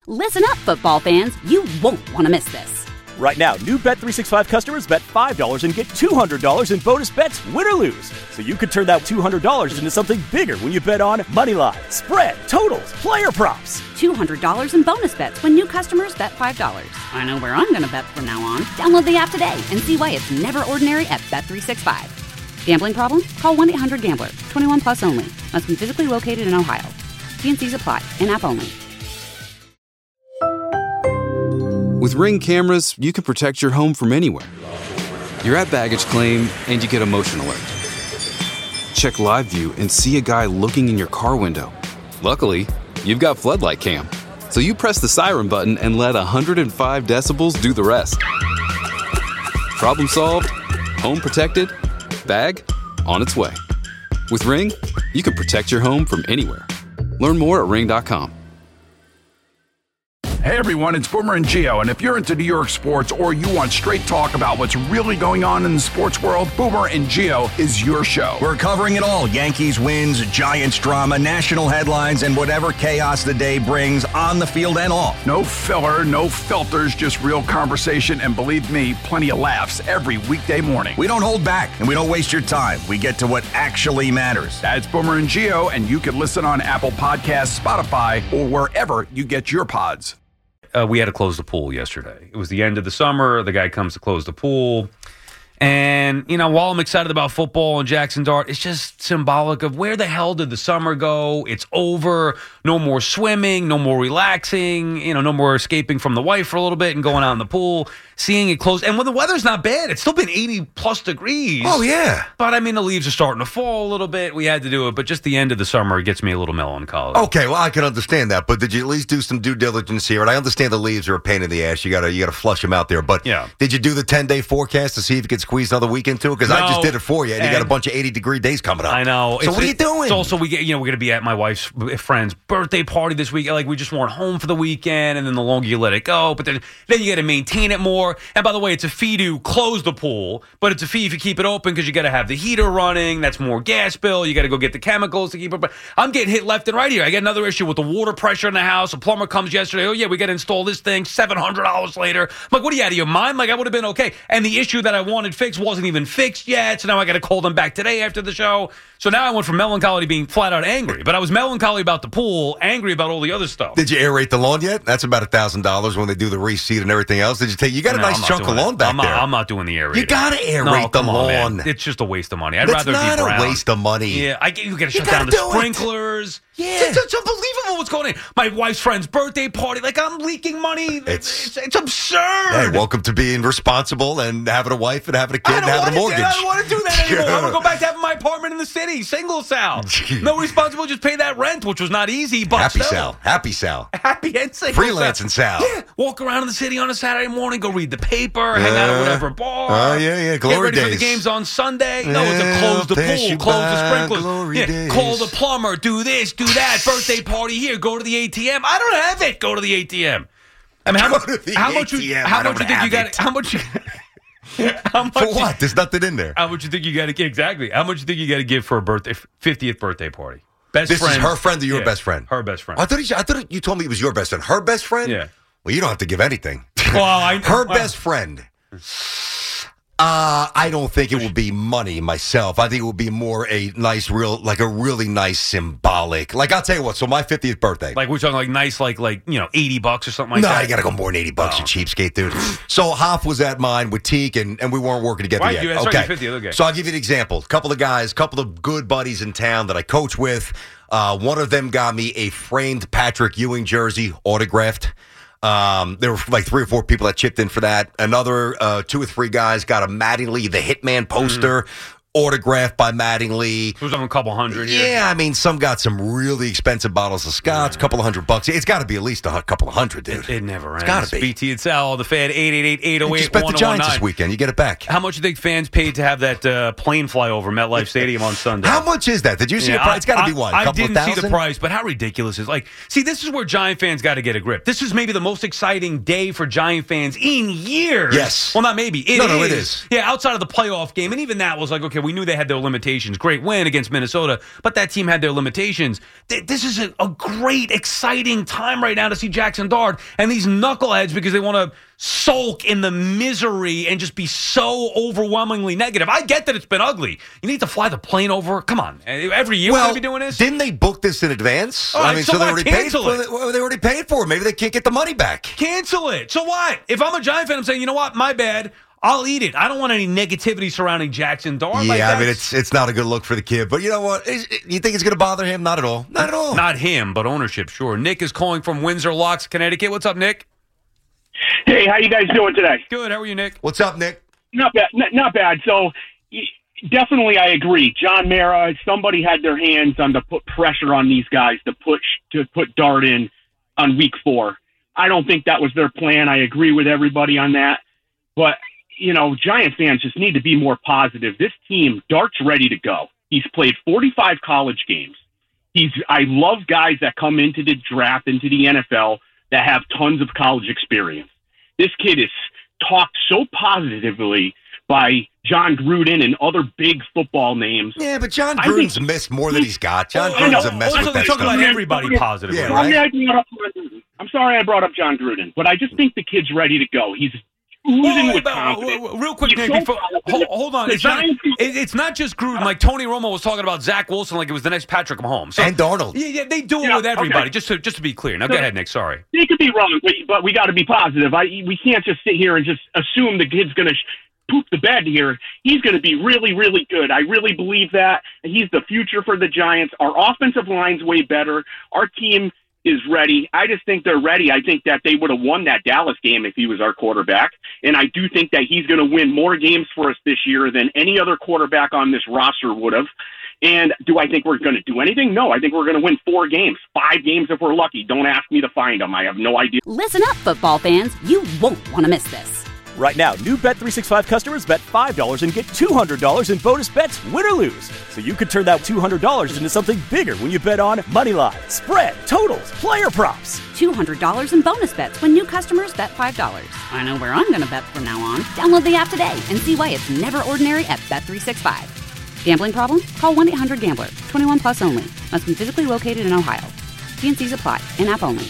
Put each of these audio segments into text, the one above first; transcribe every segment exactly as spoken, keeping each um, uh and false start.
Listen up, football fans. You won't want to miss this. Right now, new Bet three sixty-five customers bet five dollars and get two hundred dollars in bonus bets, win or lose. So you could turn that two hundred dollars into something bigger when you bet on money line, spread, totals, player props. two hundred dollars in bonus bets when new customers bet five dollars. I know where I'm going to bet from now on. Download the app today and see why it's never ordinary at Bet three sixty-five. Gambling problem? Call one eight hundred gambler. twenty-one plus only. Must be physically located in Ohio. T and C's apply. In-app only. With Ring cameras, you can protect your home from anywhere. You're at baggage claim, and you get a motion alert. Check live view and see a guy looking in your car window. Luckily, you've got Floodlight Cam. So you press the siren button and let one hundred five decibels do the rest. Problem solved, home protected, bag on its way. With Ring, you can protect your home from anywhere. Learn more at ring dot com. Hey everyone, it's Boomer and Gio, and if you're into New York sports or you want straight talk about what's really going on in the sports world, Boomer and Gio is your show. We're covering it all. Yankees wins, Giants drama, national headlines, and whatever chaos the day brings on the field and off. No filler, no filters, just real conversation, and believe me, plenty of laughs every weekday morning. We don't hold back, and we don't waste your time. We get to what actually matters. That's Boomer and Gio, and you can listen on Apple Podcasts, Spotify, or wherever you get your pods. Uh, we had to close the pool yesterday. It was the end of the summer. The guy comes to close the pool. And, you know, while I'm excited about football and Jackson Dart, it's just symbolic of where the hell did the summer go? It's over. No more swimming, no more relaxing, you know, no more escaping from the wife for a little bit and going out in the pool, seeing it close. And when the weather's not bad, it's still been eighty plus degrees. Oh, yeah. But, I mean, the leaves are starting to fall a little bit. We had to do it. But just the end of the summer gets me a little melancholy. Okay, well, I can understand that. But did you at least do some due diligence here? And I understand the leaves are a pain in the ass. You got to you got to flush them out there. But yeah. Did you do the ten-day forecast to see if you could squeeze another week into it? Because No, I just did it for you, and, and you got a bunch of eighty-degree days coming up. I know. So It's- what are you doing? It's also, we get, you know, we're going to be at my wife's friend's birthday party this week. Like, we just weren't home for the weekend, and then the longer you let it go, but then, then you got to maintain it more. And by the way, it's a fee to close the pool, but it's a fee if you keep it open because you got to have the heater running. That's more gas bill. You got to go get the chemicals to keep it. But I'm getting hit left and right here. I got another issue with the water pressure in the house. A plumber comes yesterday. Oh, yeah, we got to install this thing seven hundred dollars later. I'm like, what are you out of your mind? Like, I would have been okay. And the issue that I wanted fixed wasn't even fixed yet. So now I got to call them back today after the show. So now I went from melancholy to being flat out angry. But I was melancholy about the pool, angry about all the other stuff. Did you aerate the lawn yet? That's about a thousand dollars when they do the reseed and everything else. Did you take? You got a No, nice I'm not chunk of doing lawn it. back I'm there. Not, I'm not doing the aerator. You got to aerate no, the come on, lawn. man. It's just a waste of money. I'd That's rather not be brown. a waste of money. Yeah, I you got to You shut down gotta the do it. sprinklers. Yeah. it's, it's unbelievable what's going on. My wife's friend's birthday party. Like, I'm leaking money. It's- It's it's absurd. Hey, welcome to being responsible and having a wife and having a kid I and don't having a want mortgage. to, I don't want to do that anymore. I want to go back to having my apartment in the city, single Sal. No responsible, just pay that rent, which was not easy, but Happy still. Sal. Happy Sal. Happy and single Freelancing Sal. Yeah, walk around in the city on a Saturday morning, go read the paper, hang out at Yeah. whatever bar. Oh, yeah, yeah, glory Get ready for the days. games on Sunday. No, it's a Yeah, close the pass pool, you close the by, sprinklers. glory Yeah, days. call the plumber, do this, do that, birthday party here, go to the A T M. I don't have it. Go to the A T M. I mean, how, Go much? to the How much? You, A T M, how I much don't you think you have got? it. How much? You, how much? For what? There's nothing in there. How much you think you got to get? Exactly. How much you think you got to give for a birthday, fiftieth birthday party? Best This friend. is her friend or your Yeah, best friend? Her best friend. I thought, he, I thought you told me it was your best friend. Her best friend? Yeah. Well, you don't have to give anything. Well, I, Her well, best friend. Uh, I don't think it would be money myself. I think it would be more a nice, real, like a really nice symbolic. Like, I'll tell you what. So my fiftieth birthday. Like we're talking like nice, like like you know, eighty bucks or something like no, that. you got to go more than eighty bucks, Oh. you cheapskate, dude. So Hoff was at mine with Teak, and, and we weren't working together Right, yet. you- that's right, okay. you're fiftieth, okay. So I'll give you an example. A couple of guys, a couple of good buddies in town that I coach with. Uh, one of them got me a framed Patrick Ewing jersey, autographed. Um, there were like three or four people that chipped in for that. Another uh, two or three guys got a Mattingly, the Hitman poster, autographed by Mattingly. It was on a couple hundred here. Yeah, I mean, some got some really expensive bottles of scotch, a couple of hundred bucks. It's got to be at least a hu- couple of hundred, dude. It never ends. It's got to be. B T and Sal, the Fed, eight eight eight, eight oh eight, Just bet the one oh one Giants this nine. weekend. You get it back. How much do you think fans paid to have that uh, plane fly over MetLife Stadium on Sunday? How much is that? Did you see Yeah, the price? It's got to be I- what? A I couple didn't of thousand? see the price, but how ridiculous is like? See, this is where Giant fans got to get a grip. This is maybe the most exciting day for Giant fans in years. Yes. Well, not maybe. It No, is. no, it is. Yeah, outside of the playoff game, and even that was like, okay, okay, we knew they had their limitations. Great win against Minnesota, but that team had their limitations. This is a, a great, exciting time right now to see Jackson Dart and these knuckleheads because they want to sulk in the misery and just be so overwhelmingly negative. I get that it's been ugly. You need to fly the plane over. Come on. Every year well, we're going to be doing this? Didn't they book this in advance? All I right, mean, so so they what? already paid Cancel for it. it. Well, they already paid for it. Maybe they can't get the money back. Cancel it. So what? If I'm a Giant fan, I'm saying, you know what? My bad. I'll eat it. I don't want any negativity surrounding Jackson Dart. Yeah, like I mean, it's it's not a good look for the kid. But you know what? Is, you think it's going to bother him? Not at all. Not at all. Not him, but ownership, sure. Nick is calling from Windsor Locks, Connecticut. What's up, Nick? Hey, how you guys doing today? Good. How are you, Nick? What's up, Nick? Not bad. Not, not bad. So, y- definitely, I agree. John Mara. Somebody had their hands on to put pressure on these guys to push to put Dart in on week four. I don't think that was their plan. I agree with everybody on that. But you know, Giant fans just need to be more positive. This team, Dart's ready to go. He's played forty-five college games. He's. I love guys that come into the draft, into the N F L, that have tons of college experience. This kid is talked so positively by John Gruden and other big football names. Yeah, but John I Gruden's think- messed more than he's got. John Oh, Gruden's no. a mess Also, with they that talk stuff. about everybody positively. Yeah, Sorry right? I brought up John Gruden. I'm sorry I brought up John Gruden, but I just think the kid's ready to go. He's oozing Oh, with but, uh, confidence. w- real quick, He's Nick, so before, confident. hold, hold on. The It's not, Giants- it, it's not just Gruden. Like Tony Romo was talking about Zach Wilson like it was the next Patrick Mahomes. So, And Darnold. Yeah, yeah, they do it Yeah, with everybody. okay. Just to just to be clear. Now, go So- ahead, Nick. Sorry. They could be wrong, but, but we got to be positive. I we can't just sit here and just assume the kid's going to sh- poop the bed here. He's going to be really, really good. I really believe that. He's the future for the Giants. Our offensive line's way better. Our team is ready. I just think they're ready. I think that they would have won that Dallas game if he was our quarterback. And I do think that he's going to win more games for us this year than any other quarterback on this roster would have. And do I think we're going to do anything? No, I think we're going to win four games, five games if we're lucky. Don't ask me to find them. I have no idea. Listen up, football fans. You won't want to miss this. Right now, new Bet three sixty-five customers bet five dollars and get two hundred dollars in bonus bets, win or lose. So you could turn that two hundred dollars into something bigger when you bet on money line, spread, totals, player props. two hundred dollars in bonus bets when new customers bet five dollars. I know where I'm going to bet from now on. Download the app today and see why it's never ordinary at Bet three sixty-five. Gambling problem? Call one eight hundred gambler. twenty-one plus only. Must be physically located in Ohio. T and C's apply. In-app only.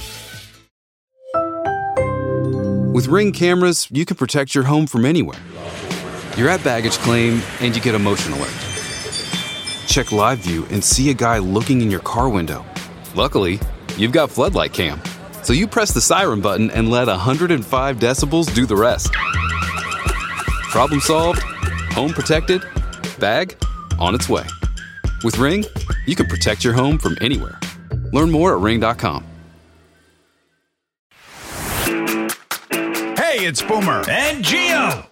With Ring cameras, you can protect your home from anywhere. You're at baggage claim and you get a motion alert. Check live view and see a guy looking in your car window. Luckily, you've got Floodlight Cam. So you press the siren button and let one hundred five decibels do the rest. Problem solved, home protected, bag on its way. With Ring, you can protect your home from anywhere. Learn more at ring dot com. Hey, it's Boomer. And Gio.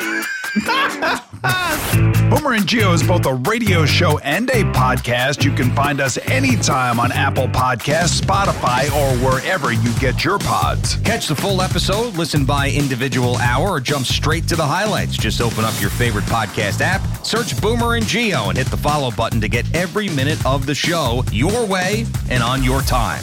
Boomer and Gio is both a radio show and a podcast. You can find us anytime on Apple Podcasts, Spotify, or wherever you get your pods. Catch the full episode, listen by individual hour, or jump straight to the highlights. Just open up your favorite podcast app, search Boomer and Gio, and hit the follow button to get every minute of the show your way and on your time.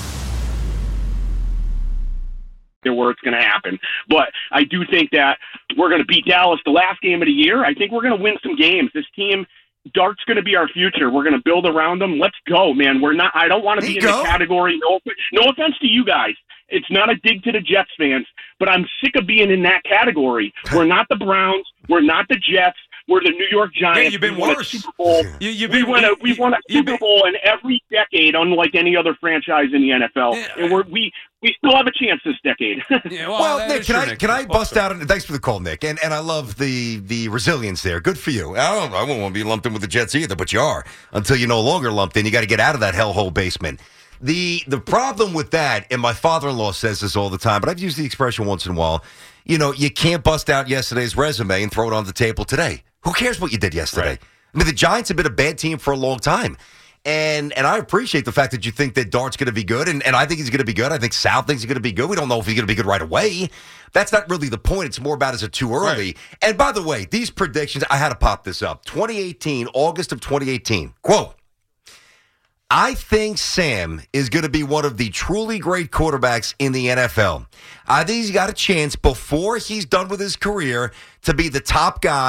Where it's going to happen. But I do think that we're going to beat Dallas the last game of the year. I think we're going to win some games. This team, Dart's going to be our future. We're going to build around them. Let's go, man. We're not. I don't want to be in go. the category. No, no offense to you guys. It's not a dig to the Jets fans, but I'm sick of being in that category. We're not the Browns. We're not the Jets. We're the New York Giants. Yeah, you've been we won a worse. Super Bowl. You, you've we been, won a you- we won a you've Super been- Bowl in every decade, unlike any other franchise in the N F L. Yeah. And we're, we we still have a chance this decade. Yeah, Well, that Nick, is can true, I Nick. can I Well, bust out? And thanks for the call, Nick. And and I love the the resilience there. Good for you. I don't. I won't want to be lumped in with the Jets either, but you are until you're no longer lumped in. You got to get out of that hellhole basement. The the problem with that, and my father-in-law says this all the time, but I've used the expression once in a while. You know, you can't bust out yesterday's resume and throw it on the table today. Who cares what you did yesterday? Right. I mean, the Giants have been a bad team for a long time. And and I appreciate the fact that you think that Dart's going to be good, and, and I think he's going to be good. I think Sal thinks he's going to be good. We don't know if he's going to be good right away. That's not really the point. It's more about is it too early? Right. And by the way, these predictions, I had to pop this up. twenty eighteen, August of twenty eighteen. Quote, I think Sam is going to be one of the truly great quarterbacks in the N F L. I think he's got a chance before he's done with his career to be the top guy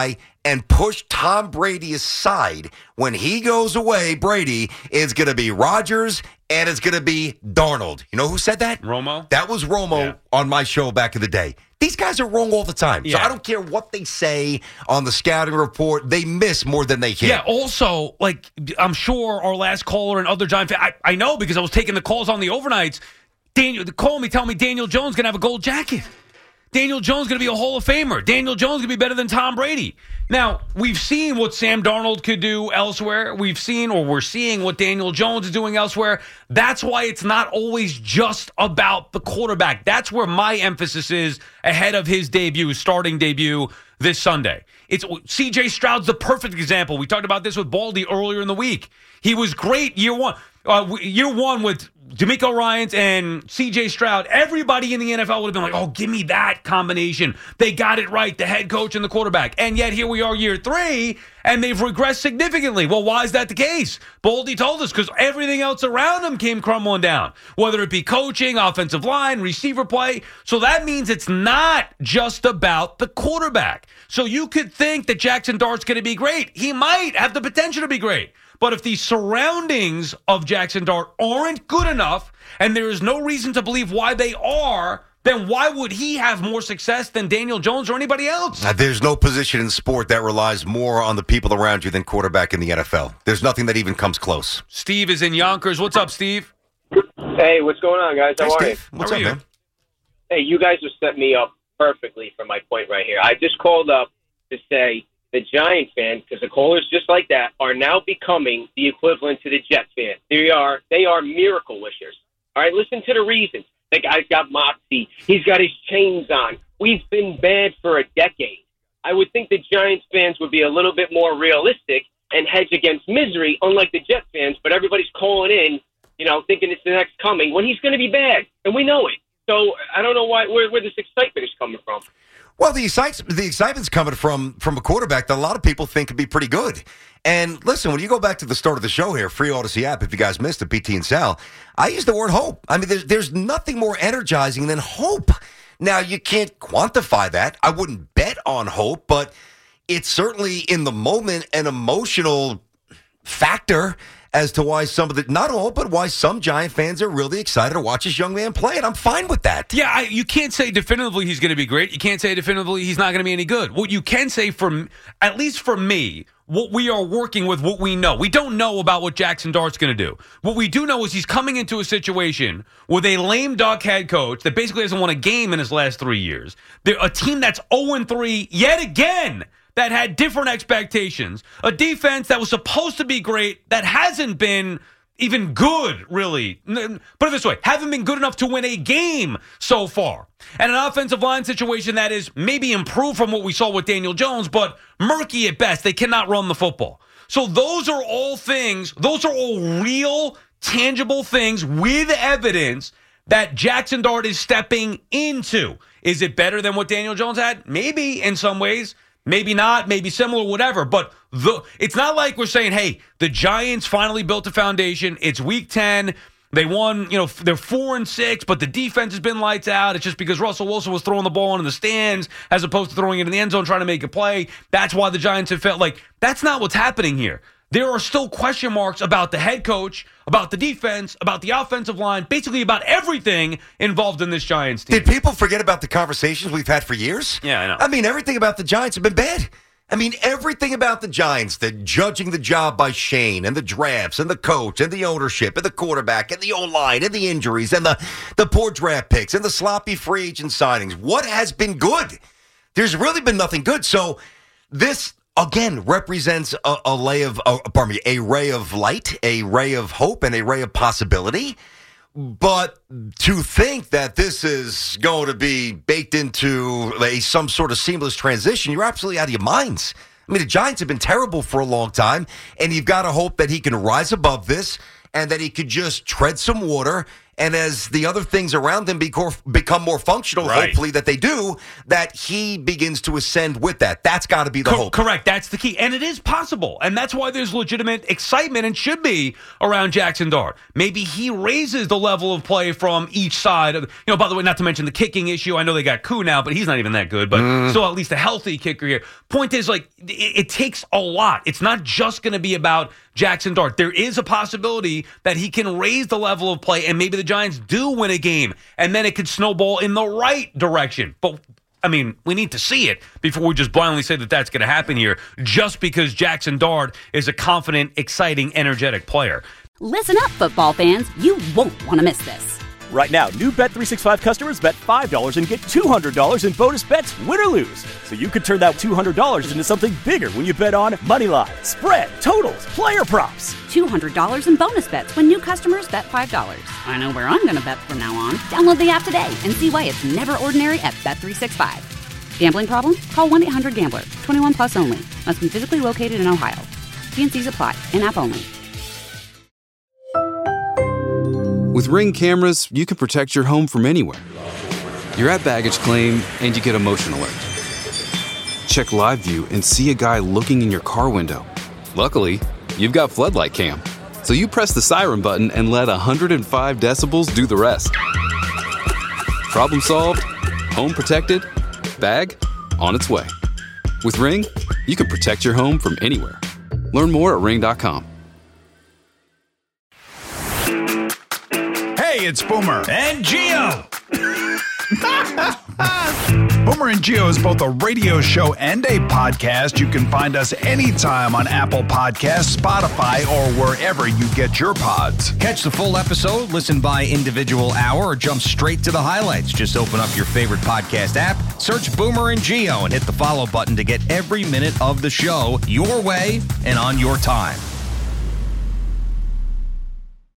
and push Tom Brady aside. When he goes away, Brady, is going to be Rodgers and it's going to be Darnold. You know who said that? Romo? That was Romo Yeah. on my show back in the day. These guys are wrong all the time. So Yeah. I don't care what they say on the scouting report. They miss more than they hit. Yeah, also, like, I'm sure our last caller and other Giant fans, I, I know because I was taking the calls on the overnights. Daniel, call me, tell me Daniel Jones going to have a gold jacket. Daniel Jones going to be a Hall of Famer. Daniel Jones going to be better than Tom Brady. Now, we've seen what Sam Darnold could do elsewhere. We've seen, or we're seeing, what Daniel Jones is doing elsewhere. That's why it's not always just about the quarterback. That's where my emphasis is ahead of his debut, starting debut this Sunday. It's C J Stroud's the perfect example. We talked about this with Baldy earlier in the week. He was great year one. Uh, year one with DeMeco Ryans and C J Stroud. Everybody in the N F L would have been like, oh, give me that combination. They got it right, the head coach and the quarterback. And yet here we are year three, and they've regressed significantly. Well, why is that the case? Baldy told us because everything else around them came crumbling down, whether it be coaching, offensive line, receiver play. So that means it's not just about the quarterback. So you could think that Jackson Dart's going to be great. He might have the potential to be great. But if the surroundings of Jackson Dart aren't good enough, and there is no reason to believe why they are, then why would he have more success than Daniel Jones or anybody else? Uh, there's no position in sport that relies more on the people around you than quarterback in the N F L. There's nothing that even comes close. Steve is in Yonkers. What's up, Steve? Hey, what's going on, guys? How Hey, are Steve. you? What's How up, are you? man? Hey, you guys have set me up perfectly for my point right here. I just called up to say the Giant fan, because the callers just like that, are now becoming the equivalent to the Jet fan. They are they are miracle wishers. All right, listen to the reasons. The guy's got moxie. He's got his chains on. We've been bad for a decade. I would think the Giants fans would be a little bit more realistic and hedge against misery, unlike the Jet fans, but everybody's calling in, you know, thinking it's the next coming when he's going to be bad, and we know it. So I don't know why where, where this excitement is coming from. Well, the excitement, the excitement's coming from from a quarterback that a lot of people think could be pretty good. And listen, when you go back to the start of the show here, free Odyssey app, if you guys missed it, B T and Sal, I use the word hope. I mean, there's, there's nothing more energizing than hope. Now, you can't quantify that. I wouldn't bet on hope, but it's certainly in the moment an emotional factor as to why some of the, not all, but why some Giant fans are really excited to watch this young man play, and I'm fine with that. Yeah, I, you can't say definitively he's going to be great. You can't say definitively he's not going to be any good. What you can say, for at least for me, what we are working with, what we know. We don't know about what Jackson Dart's going to do. What we do know is he's coming into a situation with a lame duck head coach that basically hasn't won a game in his last three years. They're a team that's oh and three yet again, that had different expectations. A defense that was supposed to be great that hasn't been even good, really. Put it this way, haven't been good enough to win a game so far. And an offensive line situation that is maybe improved from what we saw with Daniel Jones, but murky at best. They cannot run the football. So those are all things, those are all real, tangible things with evidence that Jackson Dart is stepping into. Is it better than what Daniel Jones had? Maybe in some ways. Maybe not, maybe similar, whatever. But the it's not like we're saying, hey, the Giants finally built a foundation. It's week ten. They won, you know, they're four and six, but the defense has been lights out. It's just because Russell Wilson was throwing the ball in the stands as opposed to throwing it in the end zone trying to make a play. That's why the Giants have felt like that's not what's happening here. There are still question marks about the head coach, about the defense, about the offensive line, basically about everything involved in this Giants team. Did people forget about the conversations we've had for years? Yeah, I know. I mean, everything about the Giants have been bad. I mean, everything about the Giants, the judging the job by Shane and the drafts and the coach and the ownership and the quarterback and the O-line and the injuries and the, the poor draft picks and the sloppy free agent signings. What has been good? There's really been nothing good. So this, again, represents a, a ray of, uh, pardon me, a ray of light, a ray of hope, and a ray of possibility. But to think that this is going to be baked into a, some sort of seamless transition, you're absolutely out of your minds. I mean, the Giants have been terrible for a long time, and you've got to hope that he can rise above this and that he could just tread some water and as the other things around him become more functional, right. hopefully that they do, that he begins to ascend with that. That's got to be the Co- hope. Correct. That's the key. And it is possible. And that's why there's legitimate excitement and should be around Jackson Dart. Maybe he raises the level of play from each side. Of, you know, by the way, not to mention the kicking issue. I know they got Koo now, but he's not even that good. But mm. still at least a healthy kicker here. Point is, like, it, it takes a lot. It's not just going to be about Jackson Dart. There is a possibility that he can raise the level of play, and maybe the Giants do win a game, and then it could snowball in the right direction. But, I mean, we need to see it before we just blindly say that that's going to happen here, just because Jackson Dart is a confident, exciting, energetic player. Listen up, football fans. You won't want to miss this. Right now, new Bet three sixty-five customers bet five dollars and get two hundred dollars in bonus bets, win or lose. So you could turn that two hundred dollars into something bigger when you bet on Moneyline, spread, totals, player props. two hundred dollars in bonus bets when new customers bet five dollars. I know where I'm going to bet from now on. Download the app today and see why it's never ordinary at Bet three sixty-five. Gambling problem? Call one eight hundred gambler. twenty-one plus only. Must be physically located in Ohio. T and C's apply. In-app only. With Ring cameras, you can protect your home from anywhere. You're at baggage claim and you get a motion alert. Check live view and see a guy looking in your car window. Luckily, you've got Floodlight Cam. So you press the siren button and let one hundred five decibels do the rest. Problem solved, home protected, bag on its way. With Ring, you can protect your home from anywhere. Learn more at ring dot com. Hey, it's Boomer and Gio. Boomer and Gio is both a radio show and a podcast. You can find us anytime on Apple Podcasts, Spotify, or wherever you get your pods. Catch the full episode, listen by individual hour, or jump straight to the highlights. Just open up your favorite podcast app, search Boomer and Gio, and hit the follow button to get every minute of the show your way and on your time.